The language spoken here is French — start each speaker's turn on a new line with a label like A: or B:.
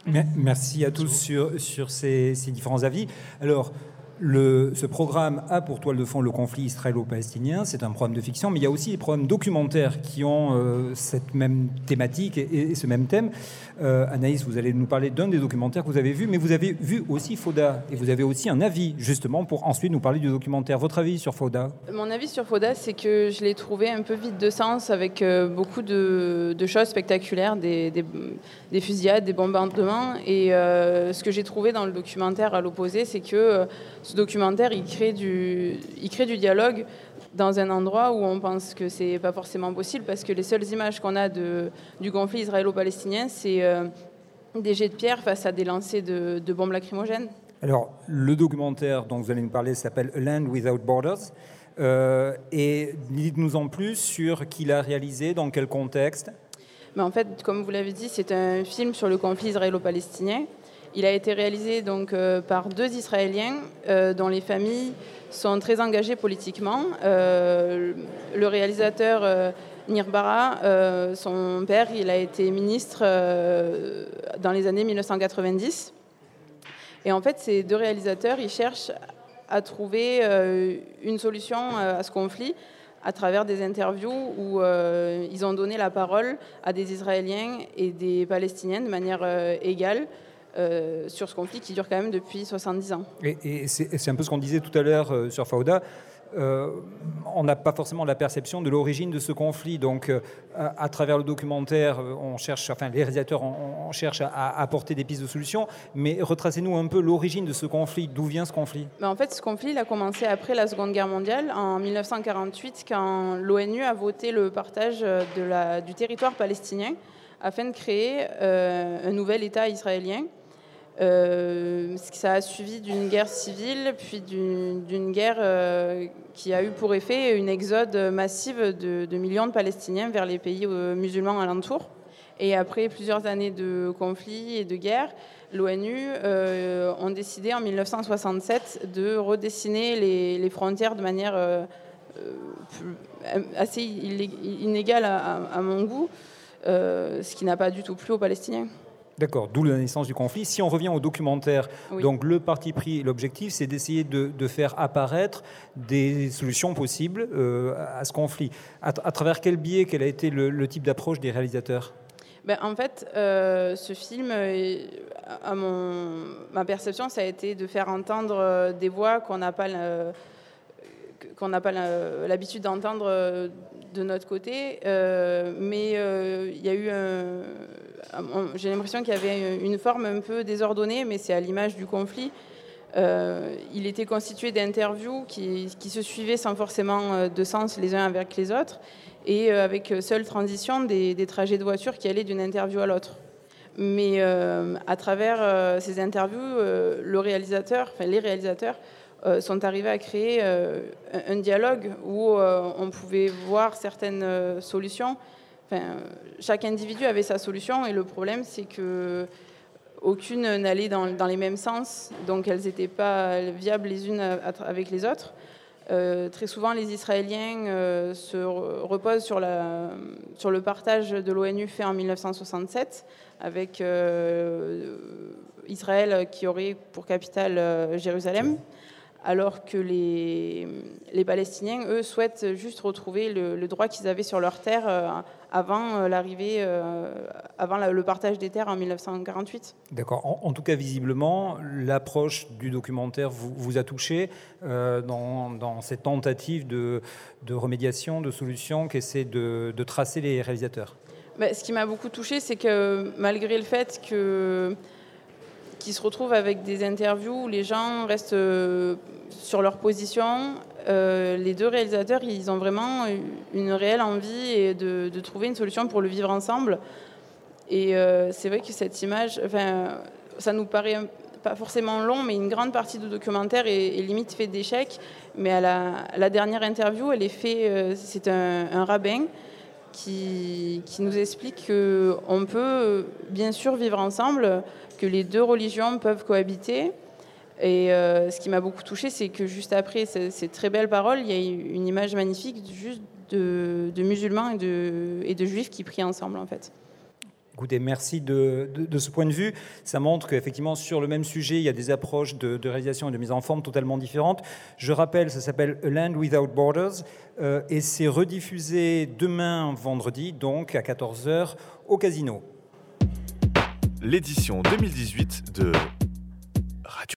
A: Merci à tous sur ces différents avis. Alors, ce programme a pour toile de fond le conflit israélo-palestinien. C'est un programme de fiction, mais il y a aussi des programmes documentaires qui ont cette même thématique et ce même thème. Anaïs, vous allez nous parler d'un des documentaires que vous avez vu, mais vous avez vu aussi Fauda, et vous avez aussi un avis, justement, pour ensuite nous parler du documentaire. Votre avis sur Fauda ?
B: Mon avis sur Fauda, c'est que je l'ai trouvé un peu vide de sens, avec beaucoup de choses spectaculaires, des fusillades, des bombardements. Et ce que j'ai trouvé dans le documentaire, à l'opposé, c'est que ce documentaire, il crée du dialogue dans un endroit où on pense que c'est pas forcément possible, parce que les seules images qu'on a du conflit israélo-palestinien, c'est des jets de pierre face à des lancers de bombes lacrymogènes.
A: Alors, le documentaire dont vous allez nous parler s'appelle A Land Without Borders. Et dites-nous en plus sur qui l'a réalisé, dans quel contexte.
B: Mais en fait, comme vous l'avez dit, c'est un film sur le conflit israélo-palestinien. Il a été réalisé donc par 2 Israéliens dont les familles sont très engagées politiquement. Le réalisateur Nir Bara, son père, il a été ministre dans les années 1990. Et en fait, ces 2 réalisateurs, ils cherchent à trouver une solution à ce conflit à travers des interviews où ils ont donné la parole à des Israéliens et des Palestiniens de manière égale. Sur ce conflit qui dure quand même depuis 70 ans.
A: Et c'est un peu ce qu'on disait tout à l'heure sur Fauda. On n'a pas forcément la perception de l'origine de ce conflit. Donc, à travers le documentaire, les réalisateurs on cherche à apporter des pistes de solutions. Mais retracez-nous un peu l'origine de ce conflit. D'où vient ce conflit ?
B: En fait, ce conflit il a commencé après la Seconde Guerre mondiale, en 1948, quand l'ONU a voté le partage du territoire palestinien afin de créer un nouvel État israélien. Ça a suivi d'une guerre civile, puis d'une guerre qui a eu pour effet une exode massive de millions de Palestiniens vers les pays musulmans alentours. Et après plusieurs années de conflits et de guerres, l'ONU ont décidé en 1967 de redessiner les frontières de manière assez inégale à mon goût, ce qui n'a pas du tout plu aux Palestiniens.
A: D'accord, d'où la naissance du conflit. Si on revient au documentaire,
B: oui.
A: Donc le parti pris, l'objectif, c'est d'essayer de faire apparaître des solutions possibles à ce conflit. À travers quel biais, quel a été le type d'approche des réalisateurs ?
B: En fait, ce film, ma perception, ça a été de faire entendre des voix qu'on n'a pas l'habitude d'entendre de notre côté, mais il y a eu j'ai l'impression qu'il y avait une forme un peu désordonnée, mais c'est à l'image du conflit. Il était constitué d'interviews qui se suivaient sans forcément de sens les uns avec les autres, et avec seule transition des trajets de voiture qui allaient d'une interview à l'autre. Mais à travers ces interviews, les réalisateurs sont arrivés à créer un dialogue où on pouvait voir certaines solutions. Chaque individu avait sa solution, et le problème, c'est que aucune n'allait dans les mêmes sens, donc elles n'étaient pas viables les unes avec les autres. Très souvent, les Israéliens se reposent sur le partage de l'ONU fait en 1967, avec Israël qui aurait pour capitale Jérusalem, alors que les Palestiniens, eux, souhaitent juste retrouver le droit qu'ils avaient sur leur terre avant le partage des terres en 1948.
A: D'accord. En tout cas, visiblement, l'approche du documentaire vous a touché dans cette tentative de remédiation, de solution qu'essaient de tracer les réalisateurs.
B: Ce qui m'a beaucoup touché, c'est que malgré le fait qu'ils se retrouvent avec des interviews où les gens restent sur leur position, les 2 réalisateurs, ils ont vraiment une réelle envie de trouver une solution pour le vivre ensemble. Et c'est vrai que cette image, ça nous paraît pas forcément long, mais une grande partie du documentaire est limite fait d'échecs. Mais à la dernière interview, c'est un rabbin qui nous explique qu'on peut bien sûr vivre ensemble, que les 2 religions peuvent cohabiter. Et ce qui m'a beaucoup touchée, c'est que juste après ces très belles paroles, il y a une image magnifique juste de musulmans et de juifs qui prient ensemble, en fait.
A: Écoutez, merci de ce point de vue. Ça montre qu'effectivement, sur le même sujet, il y a des approches de réalisation et de mise en forme totalement différentes. Je rappelle, ça s'appelle A Land Without Borders et c'est rediffusé demain, vendredi, donc à 14h au Casino.
C: L'édition 2018 de